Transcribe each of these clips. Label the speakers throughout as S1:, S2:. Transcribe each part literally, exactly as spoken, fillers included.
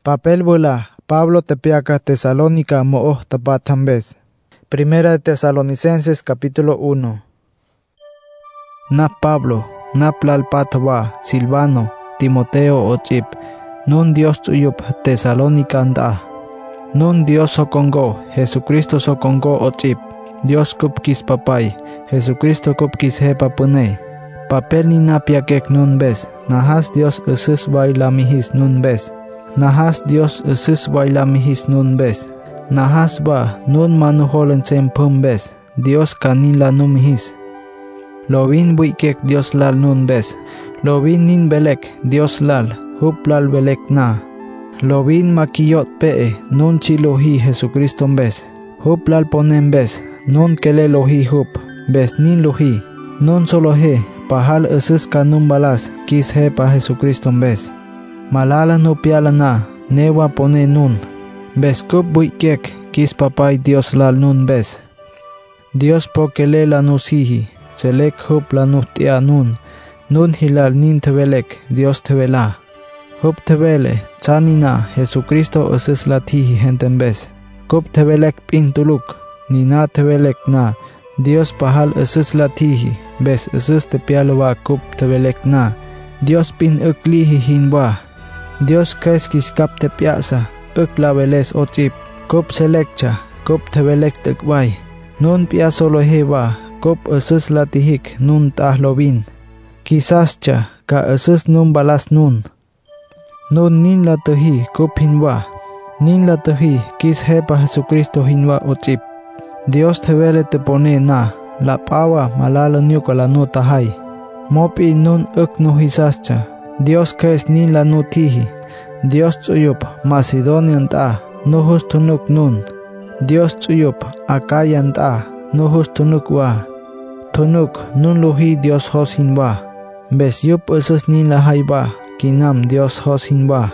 S1: Papel bula, Pablo tepiaca Tesalónica mo'o tapatambes. Primera de Tesalonicenses capítulo uno. Na Pablo, na plalpatwa, Silvano, Timoteo ochip, nun Dios tuyup Tesalónica anda. Nun Dios socongo, Jesucristo socongo ochip, Dios kupkis papay, Jesucristo kupkis hepa pune. Papel ni napiakek nun bes, nahas Dios usus bailamihis nun bes. Nahas Dios usus bailamihis nun bes. Nahas ba nun manuholen sem pum bes, Dios kanila numihis. Lovin buikek Dios lal nun bes. Lovin nin belek Dios lal, hup lal belek na. Lovin makiyot pee, nun chilohi Jesucristo bes. Hup lal ponen bes, nun kele lohi hup, bes nin lohi. Nun solo he, pahal usus kanum balas, kis he pa Jesucristo bes. Malala no piala na, newa pone nun. Bes kup buikek, kis papay Dios lal nun bes. Dios po kele la nusihi, selek hup la nuhtia nun. Nun hilal nin tebelek, Dios tebela. Hup tebele, chanina, Jesucristo usus la tihi henten bes. Kup tebelek pintuluk, ni na tebelek na. Dios pahal usus la tihi, bes usus tepialwa kup tebelek na. Dios pin uklihi hinwa. Dios keskis kap tepiasa, uk la veles ochip. Kup selekcha, kup tebelek tekway. Nun pia solo hewa, kup usus la tihik nun tahlovin. Kisascha, ka usus nun balas nun. Nun nin la tehi kup hinwa. Nin la tehi kis hepa Jesucristo hinwa ochip. Dios tebele te pone na, la pawa malala nyuka la no tahay. Mopi nun uk no hisascha. Dios kes nin la no tihi. Dios tsuyup Macedonian ta, no hustunuk nun. Dios tsuyup Akayan ta, no hustunuk wa. Tunuk nun lohi Dios hos hinwa. Bes yup usus nin la hayba, kinam Dios hos hinwa.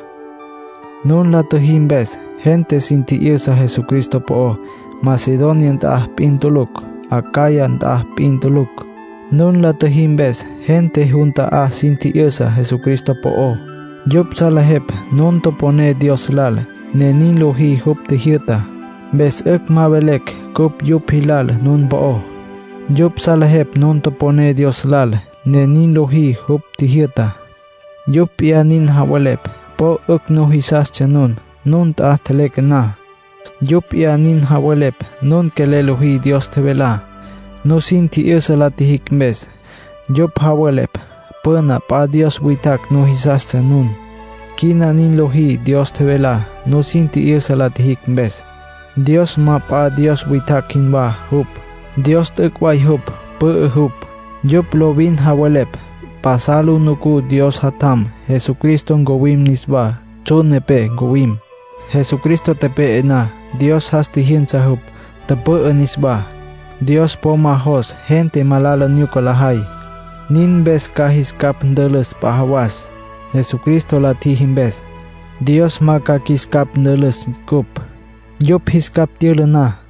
S1: Nun la tuhim bes, gente sinti irsa Jesucristo po. Macedonian ta pintuluk, Akayan ta pintuluk. Nun la tuhim bes, gente junta a sinti irsa Jesucristo po. Yup salahep, nun to pone Dios lal, ne nin lohi hup tihirta. Bes uk mabelek, kup yup hilal nun po. Yup salahep nun to pone Dios lal, ne nin lohi hup tihirta. Yup ya nin hawalep, po uk no hisascha nun, nun ta telek na. Yup ya nin hawalep, nun kele lohi Dios tebela. No sinti irsa la tihik bes. Yup hawalep, pena pa Dios witak no hisascha nun. Kina nin lohi Dios tebela, no sinti irsa la tihik bes. Dios ma pa Dios witak hinwa hup. Dios tekway hup, pe hup. Yup lovin hawalep, pasalu nuku Dios hatam, Jesucristo gowim nisba, chunepe gowim. Jesucristo tepe ena, Dios hastihin sahup, tepe nisba. Dios po mahos, gente malala nyukalahay. Nin bes kahis kap ndeles pahawas. Jesucristo la tihim bes. Dios makakis kap ndeles kup. Yup his kap na.